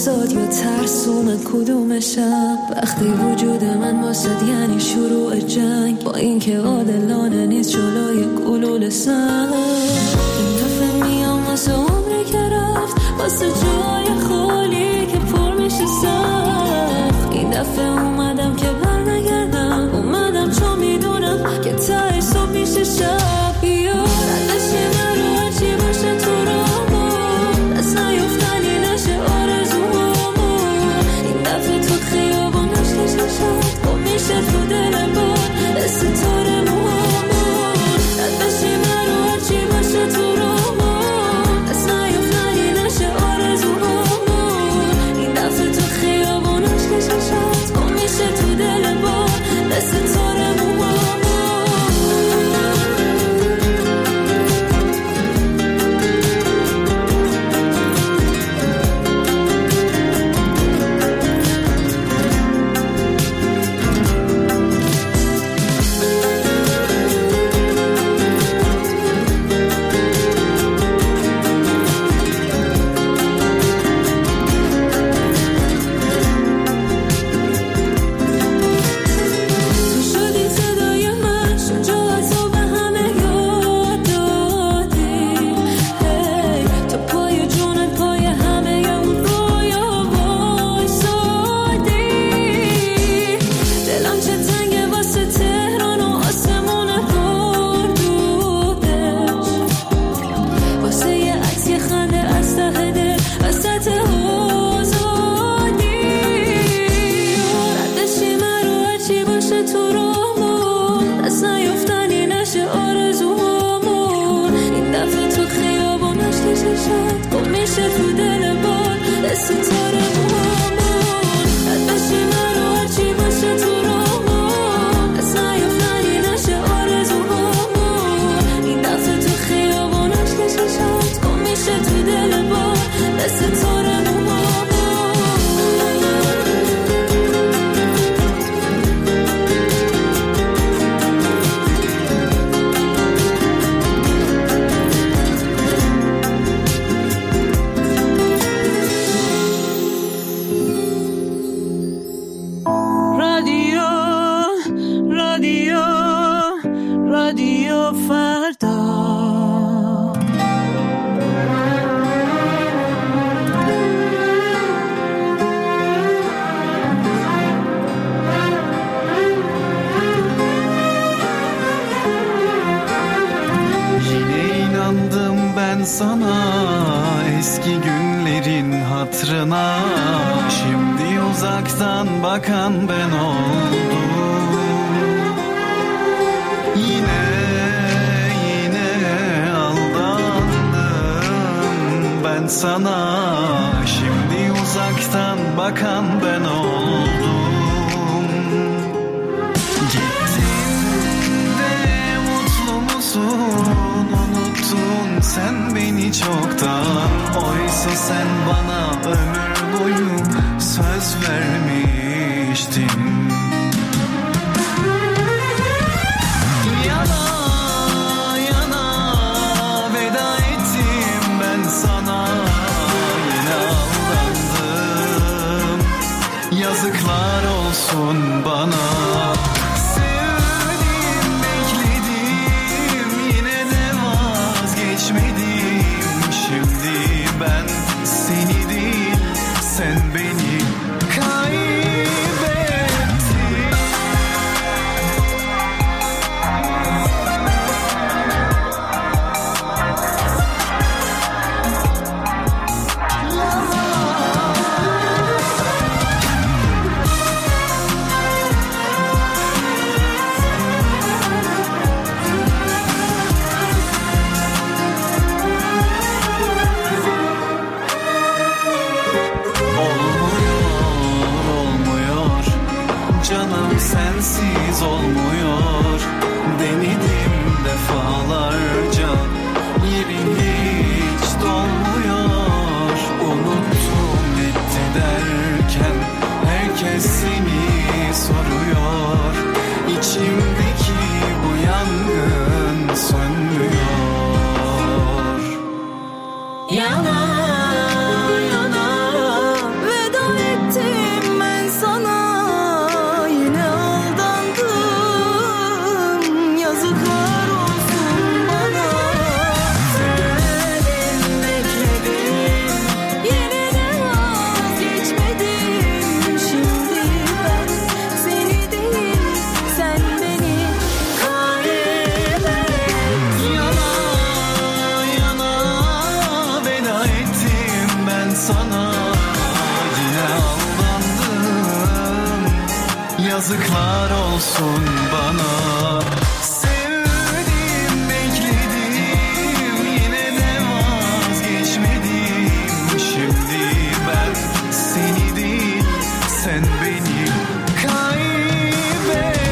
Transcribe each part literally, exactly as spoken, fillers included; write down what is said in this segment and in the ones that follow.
واسات یا ترسوم کدومشم. وقتی وجود من واسد یعنی شروع جنگ، با اینکه عادلانه نیست جلوی گلوله سنگ. این دفعه میام واسه عمری که رفت، واسه جای خالی که پر میشه سخت. این دفعه اومدم که بر نگردم، اومدم چون میدونم که تای صبح میشه شب. بیار ردشی من رو هرچی باشه تو رامون، دست نیفتنی نشه آرزومون. این دفعه تو خیابون نشکش نشد، گم میشه تو دل بار ستاره موامون. ردشی من رو هرچی باشه تو رامون، دست نیفتنی نشه آرزومون. این دفعه تو خیابون نشکش نشد، گم میشه تو دل بار ستاره موامون. Yana yana yar olsun bana. Sevdim, bekledim, yine de vazgeçmedim. Şimdi ben seni değil, sen beni kaybettin.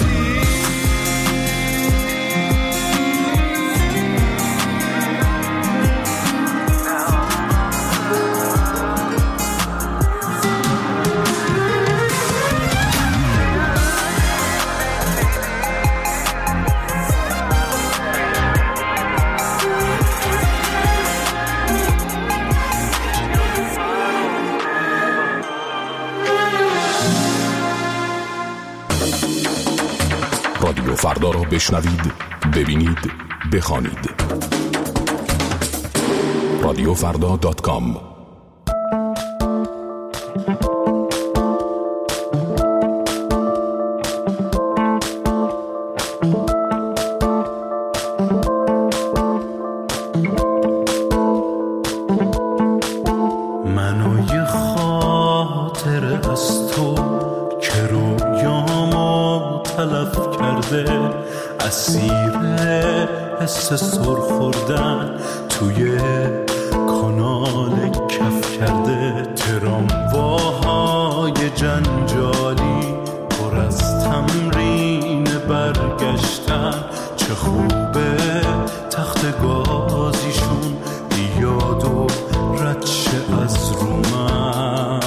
رادیو فردا را بشنوید، ببینید، بخوانید. رادیو فردا دات کام. منو یه خاطره از تو که رویامو تلف کرده، اسیر حس سر خوردن توی کانال کف کرده. ترامواهای جنجالی پر از تمرین برگشتن، چه خوبه تخت گازیشون بیاد و رد شه از رو من.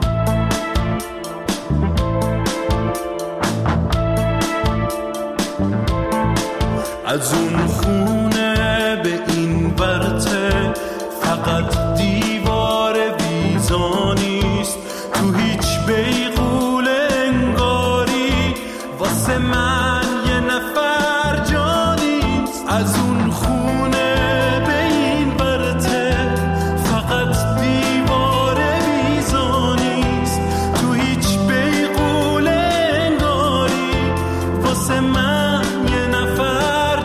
از اون خونه به این ورته فقط دیوار ویزا نیست، تو هیچ بیغول انگاری واسه من یه نفر جا نیست. از اون خونه به این ورته فقط دیوار ویزا نیست، تو هیچ بیغول انگاری واسه من یه نفر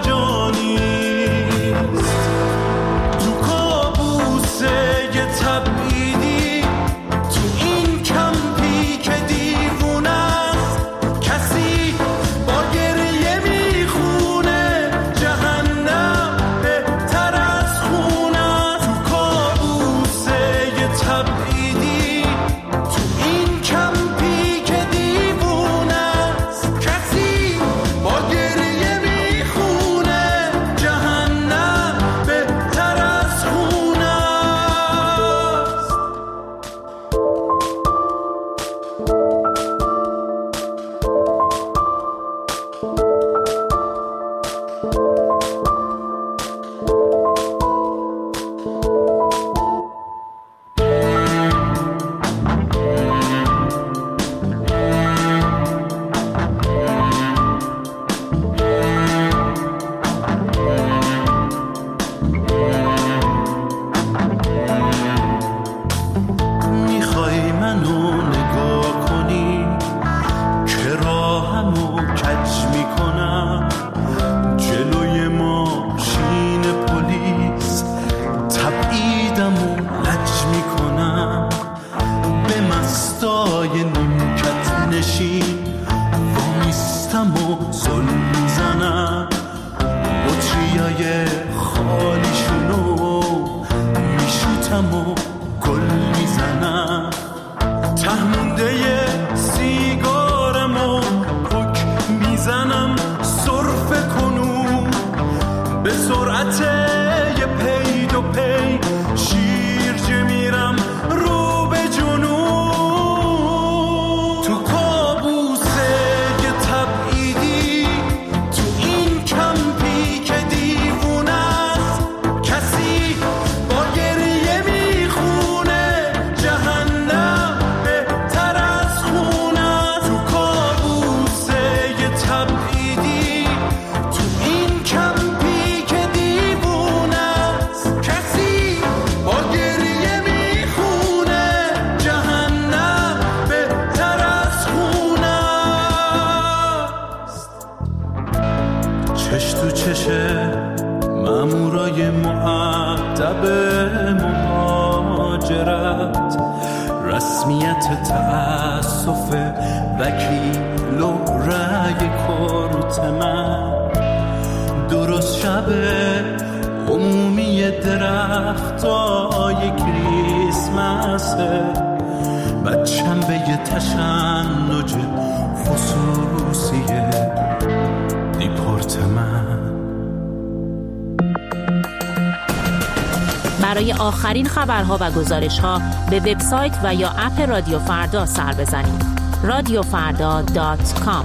تبعیدی تو این کمپی که دیوونه است. کسی با گریه میخونه جهنم بهتر از خونه است. تو کابوسه یه تبعیدی تو این کمپی که دیوونه است. کسی با گریه میخونه جهنم بهتر از خونه. میخوای منو نگاه کنی که راهمو کج میکنم، جلوی ماشین پلیس تبعیدمو لج میکنم. به مستای نیمکت نشین وامیستم و زل میزنم، بطریای خالیشونو میشوتم و گل میزنم. تهمونده سیگارمو پک میزنم سرفه کنون، به سرعت یه پی دو پی شیرجه میرم رو به جنون. تو کابوسه یه تبعیدی تو این کمپی که دیوونه است. کسی با گریه میخونه جهنم بهتر از خونه. تو کابوسه یه تبعیدی تو این کمپی که دیوونه است. کسی با گریه میخونه جهنم بهتر از خونه است. چش تو چشه مامورای مؤدب مهاجرت، رسمیت تأسف وکیل و دیپورت من. درست شب عمومی درختای کریسمسه، بچم به یه تشنج خصوصی دیپورت من. برای آخرین خبرها و گزارش‌ها به وبسایت و یا اپ رادیو فردا سر بزنید. رادیو فردا دات کام.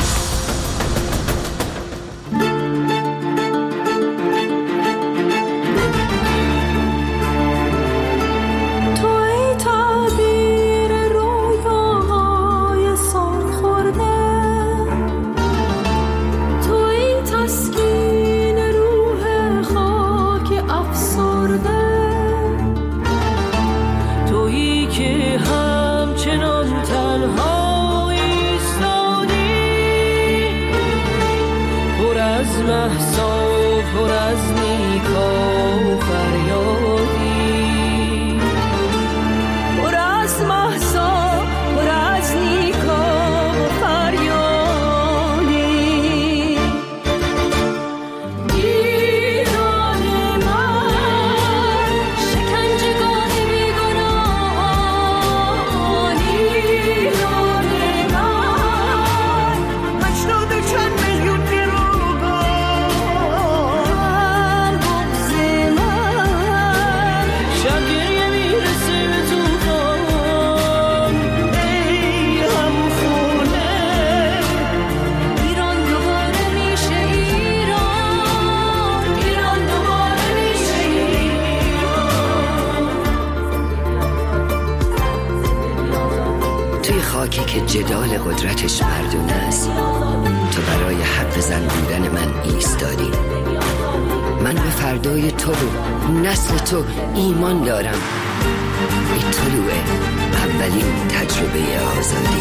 جدال قدرتش مردونه است، تو برای حرف زن بودن من ایستادی. من به فردای تو و نسل تو ایمان دارم. این طلوع اولین تجربه آزادی.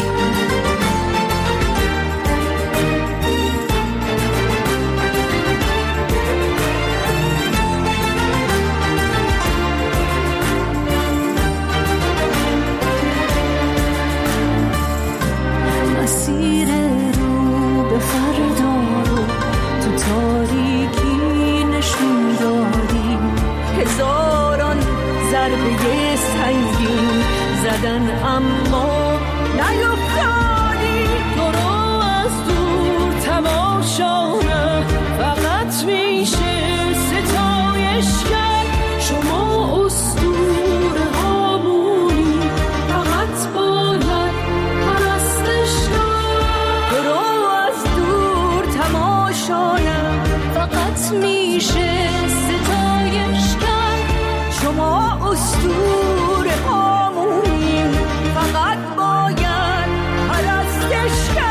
مسیر رو به فردا رو تو تاریکی نشون دادی، هزاران ضربه سنگین زدن اما نیفتادی. تو رو از دور تماشا فقط میشه ستایش کرد. شما اسطوره هامونی فقط باید پرستش کرد. تو رو از دور تماشا فقط میشه ستایش کرد. شما اسطوره هامونی فقط باید پرستش کرد.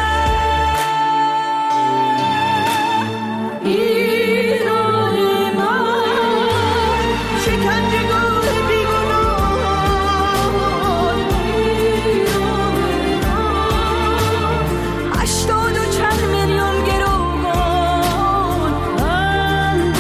ایران من شکنجهگاه بیگناهان، ایران من هشتاد و چند میلیون گروگان، اندوه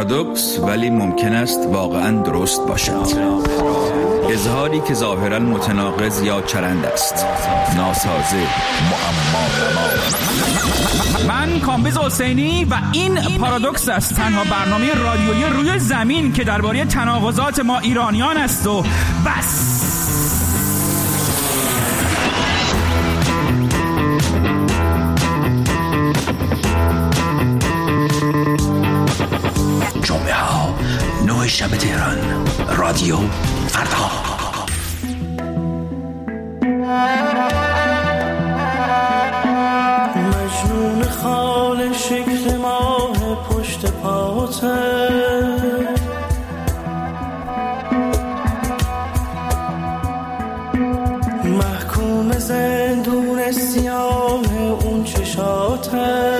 پارادوکس ولی ممکن است واقعا درست باشد. اظهاری که ظاهرا متناقض یا چرند است، ناسازه، معما. من کامبیز حسینی و این پارادوکس است، تنها برنامه رادیویی روی زمین که درباره تناقضات ما ایرانیان است و بس. جمعه ها نه شب تهران، رادیو فردا. مجنون خال شکل ماه پشت پاته، محکوم زندون سیاه اون چشاته.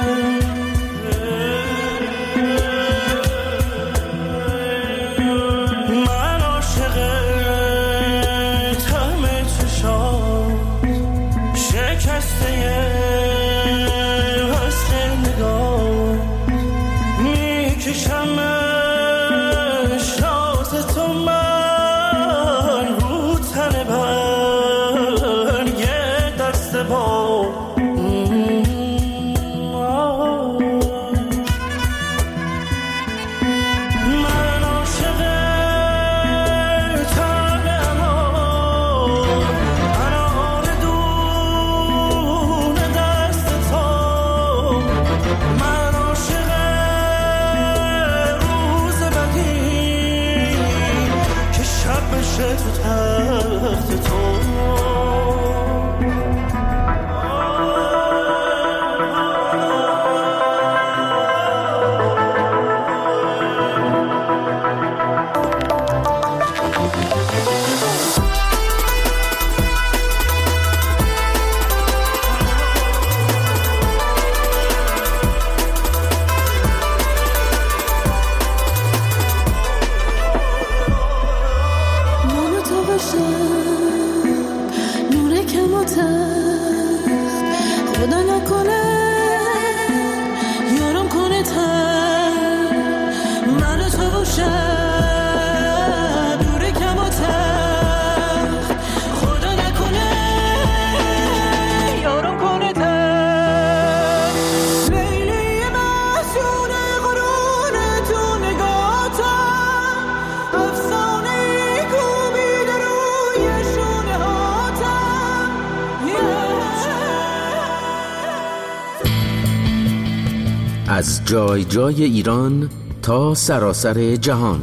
از جای جای ایران تا سراسر جهان،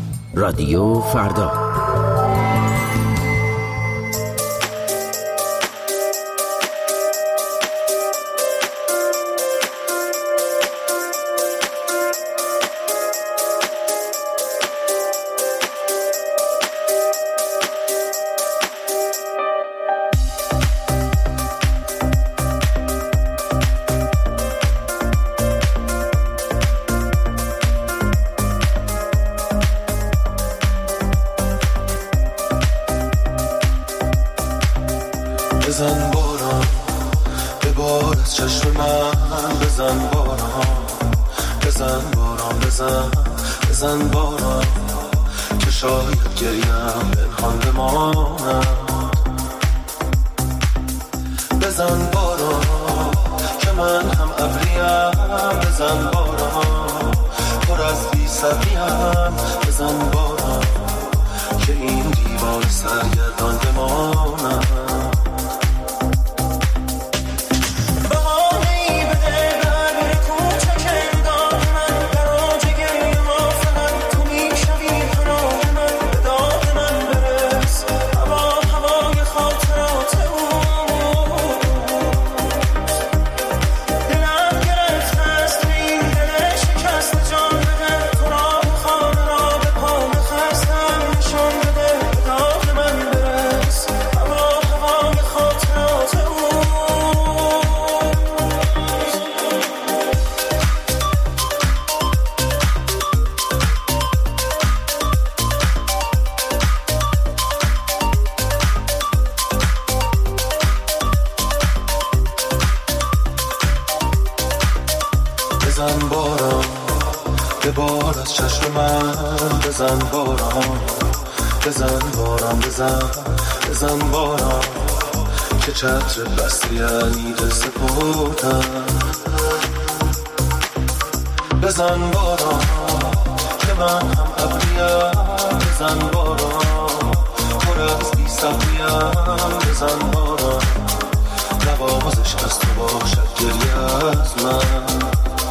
رادیو فردا. بزن باران به بار از چشم من، بزن باران بزن باران بزن بزن باران که شاید گریم پنهان بمانم. بزن باران که من هم ابریم، بزن باران پر از بی صبریم، بزن باران که این دیوار سرگردان بمانم. بار از چشم من بزن باران، بزن باران، بزن بزن باران که چتر بستی علیده سپردم. بزن باران که من هم ابریم، بزن باران پر از بی صبریم، بزن باران نوازش از تو باشد گریه از من.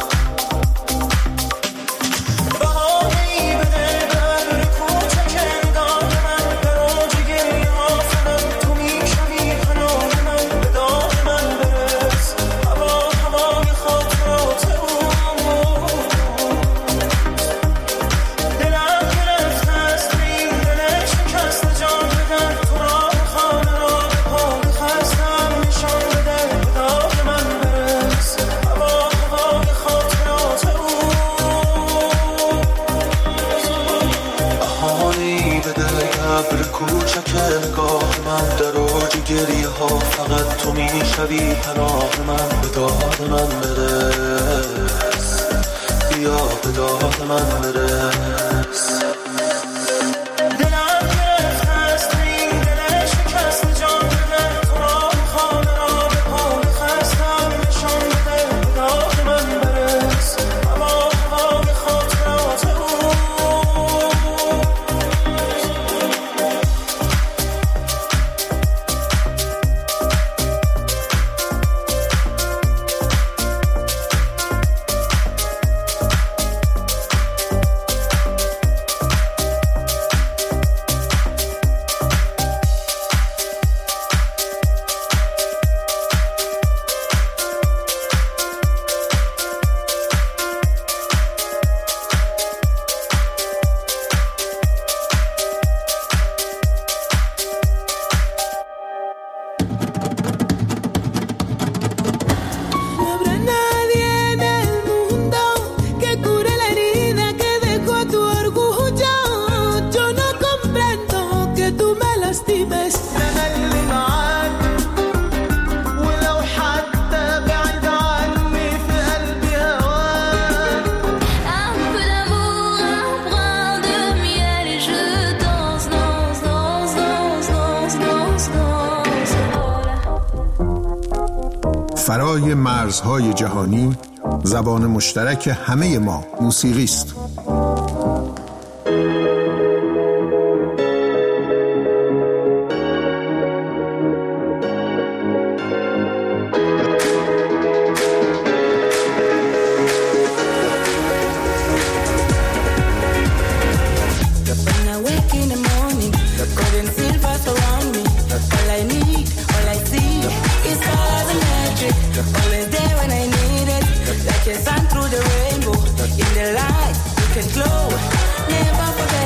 گریه ها فقط تو میشوی پناه من، به داد من برس، بیا به داد من برس. فرای مرزهای جهانی زبان مشترک همه ما موسیقی است. Sun through the rainbow, in the light you can glow. Never forget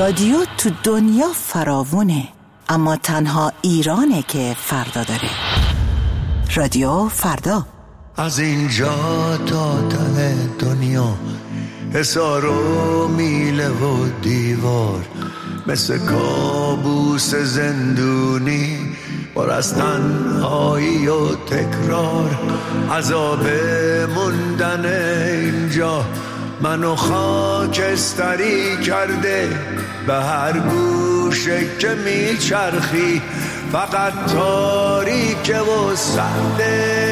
رادیو تو دنیا فراوونه، اما تنها ایرانه که فردا داره. رادیو فردا. از اینجا تا ته دنیا حصار و میله و دیوار، مثل کابوس زندونی پر از تنهایی و تکرار. عذاب موندن اینجا منو خاکستری کرده، به هر گوشه که میچرخی فقط تاریکه و سرده.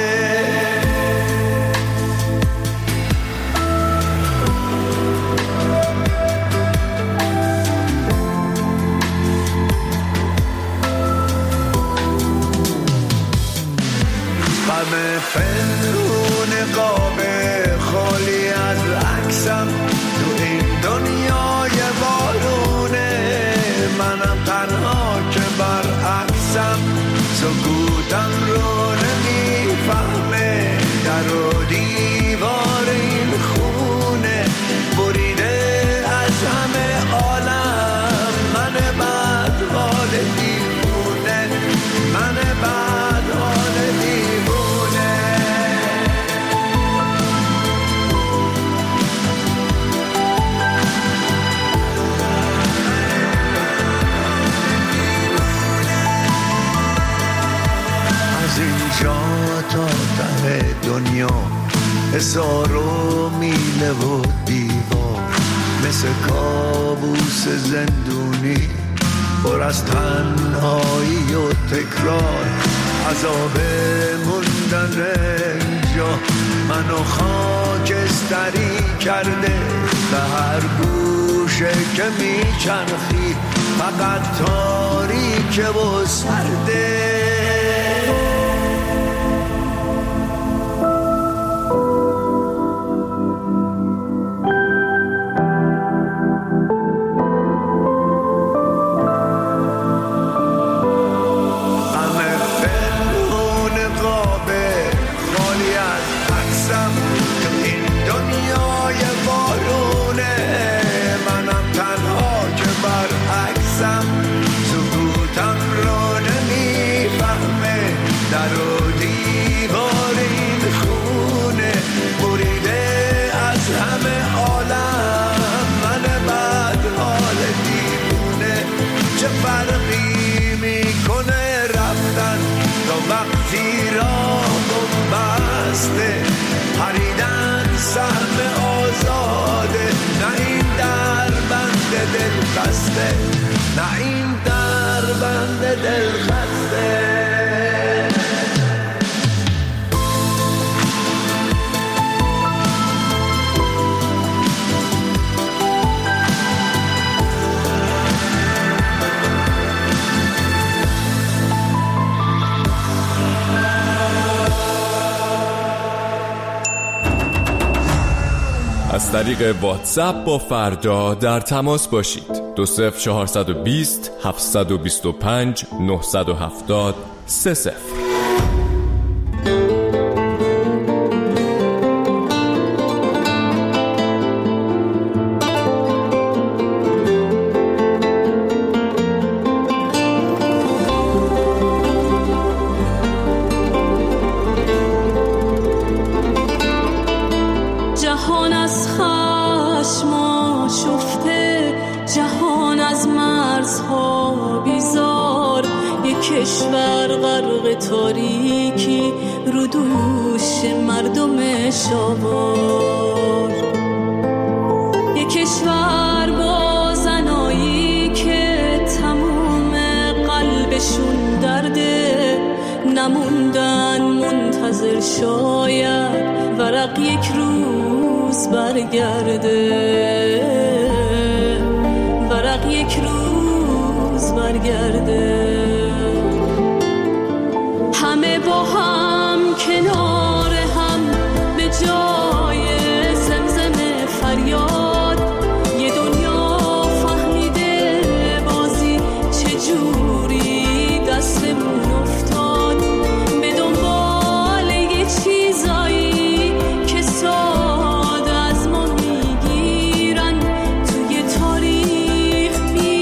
غم پنهون قاب خالی از عکسم تو این دنیای بارونه، منم تنها که برعکسم، سکوتم رو نمیفهمه، در و دیوار این خونه بریده از همه عالم. من بد حال دیوونه، من بد حال دیوونه. از اینجا تا ته دنیا حصار و میله و دیوار، مثل کابوس زندونی پر از تنهایی و تکرار. عذاب موندن اینجا منو خاکستری کرده، به هر گوشه که میچرخی فقط تاریکه و سرده. پریدن سهم آزاده، نه این در بند دل خسته، نه این در بند دل خسته. از طریق واتساپ با فردا در تماس باشید. دو صفر چهارصد و بیست هفتصد و بیست و پنج نهصد و هفتاد سه صفر. کشور غرق تاریکی رو دوش مردم شاوار، یک کشور با زنایی که تموم قلبشون درده، نموندن منتظر شاید ورق یک روز برگرده، ورق یک روز برگرده. همه با هم کنار هم به جای زمزم فریاد، یه دنیا فهمیده بازی چجوری دستمون افتاد، به دنبال یه چیزایی که ساده از ما میگیرن، توی تاریخ بی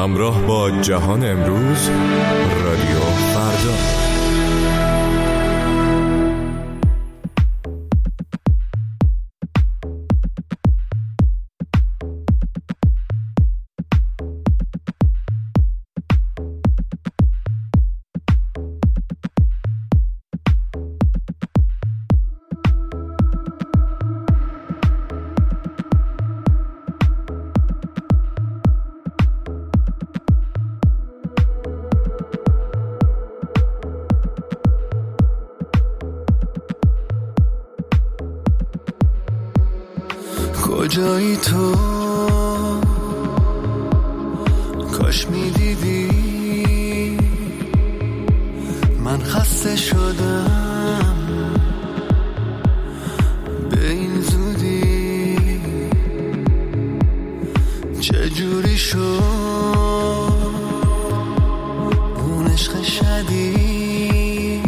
همراه با جهان امروز، رادیو فردا. کجایی تو؟ کاش میدیدی من خسته شدم به این زودی. چجوری شد اون عشق شدید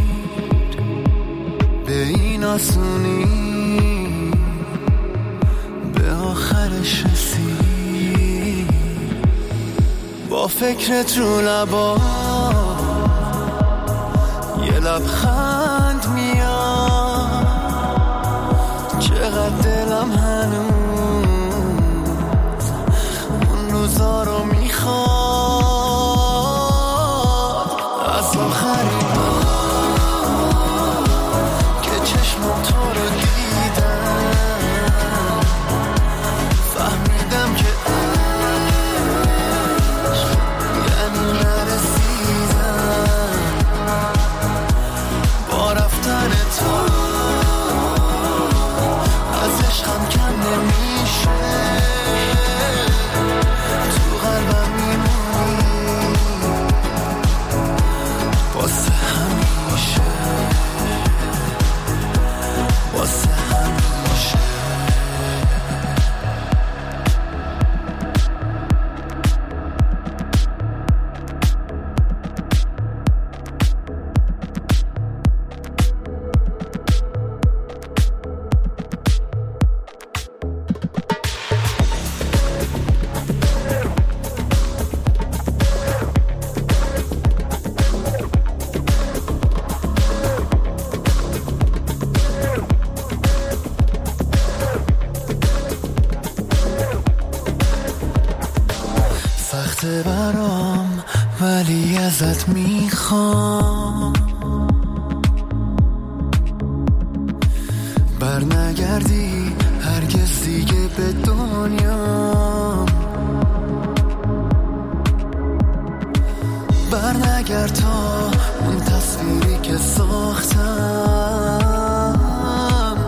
به این آسونی آخرش رسید؟ با فکرت رو لبا یه لبخند میاد، چقدر دلم هنوز اون روزا رو میخواد. از آخرین بار که چشمم تو رو دیدم فهمیدم که عشق یعنی نرسیدم. با رفتن تو از عشقم کم نمیشه، تو قلبم میمونی واسه همیشه، واسه همیشه. سخته برام ولی ازت میخوام بر نگردی هرگز دیگه به دنیا، بر نگرد تا اون تصویری که ساختم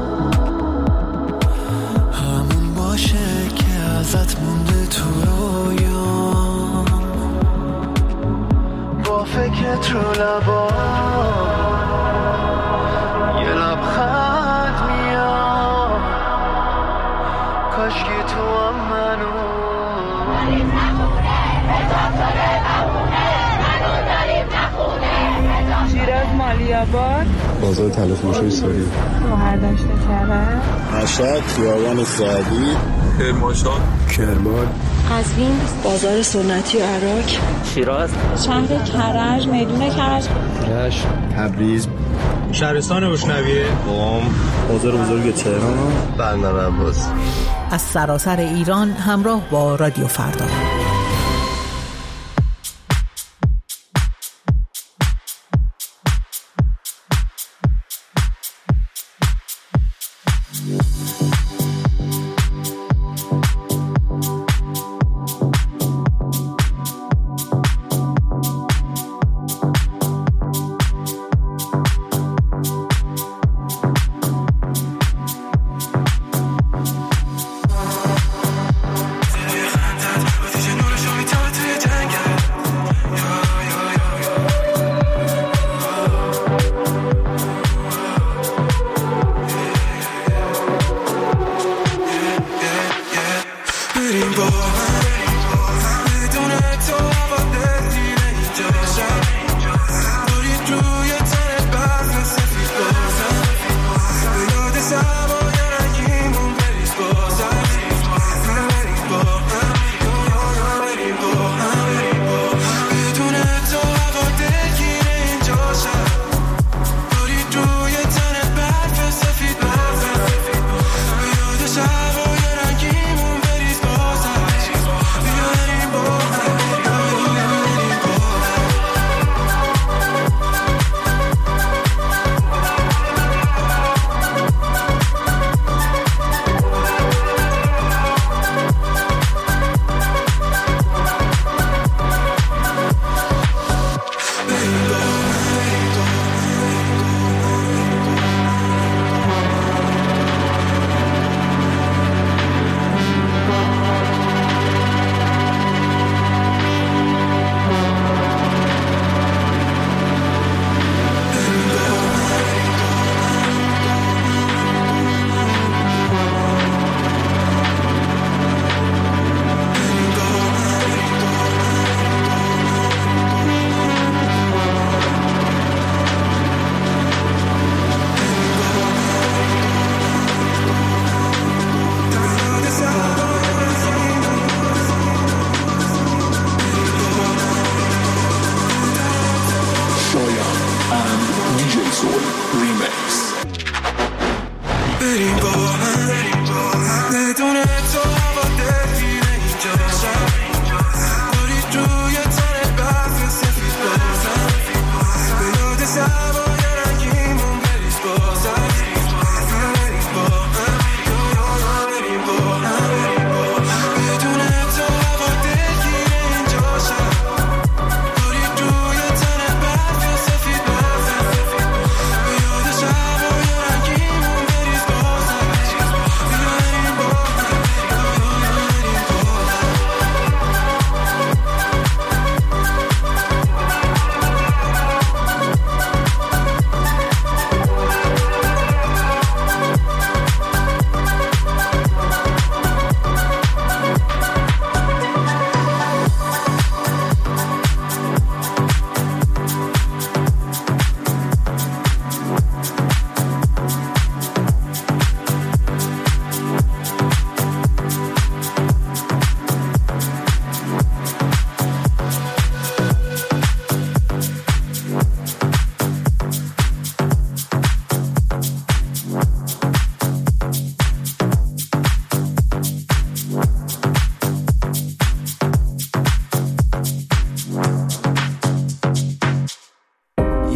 همون باشه که ازت مونده تو رویا. با فکرت رو لبا یه لبخند میاد، کاشکی تو هم منو داریم نخونه بزافتاره نمونه منو داریم نخونه. شیراز مالیاباد، بازار تلفروشی سوری، مهردشت کرد، مشهد خیابان سعدی، کرمانشاه، کرمان، قزوین، بازار سنتی و عراق، شیراز، شهر کرج، میدون کرج، رشت، تبریز، شهرستان بشنویه، قم، بازار بزرگ تهران، بندر عباس. از سراسر ایران همراه با رادیو فردا.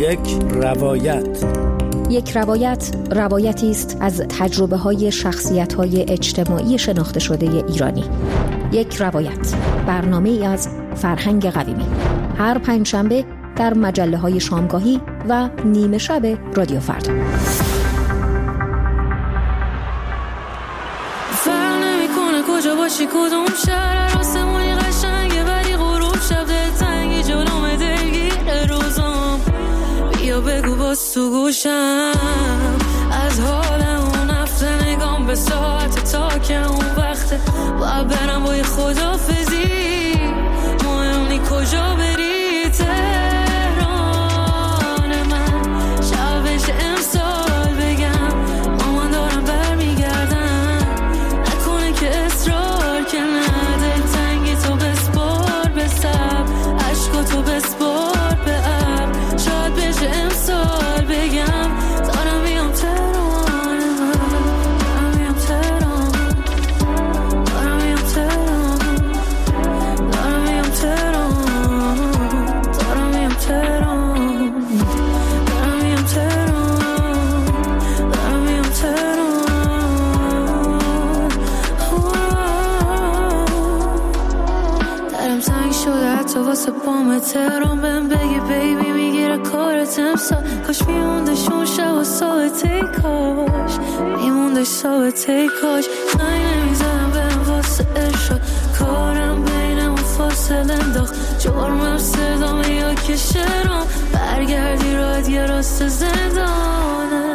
یک روایت. یک روایت روایتی است از تجربه های شخصیت های اجتماعی شناخته شده ایرانی. یک روایت، برنامه ای از فرهنگ قویمی، هر پنجشنبه در مجله های شامگاهی و نیمه شب رادیو فردا. فرق نمی‌کنه کجا باشی کدوم شهر، آسمونی قشنگه ولی غروب شب دلتنگی جلوم دلگیر روزام. بیا بگو باز تو گوشم از حال اون هفته، نگام به ساعت تا که اون وقته باید برم با یه خدافزی. مهم نی کجا بری، تهران من شبش امسال بگم مامان دارم برمیگردم، نکنه که اصرار که نده تنگی تو بسپار به سب، عشقا تو بسپار به اب، شاید بشه امسال بگم دارم میام تهران من، دارم میام تهران، دارم میام تهران، دارم میام تهران، دارم میام تهران، دارم میام تهران، دارم میام تهران. درم تنگ شده حتی واسه پام تهران، بهم بگی بیبی میگیره کارت امسال، کاش میموندش اون شب و ثابته کاش میموندش ثابته کاش، زنگ نمیزدم بهم واسه ارشاد، کارم بینمون فاصله انداخت، جرمم صدامه یا که شرام، برگردی راد یه راست زندانه.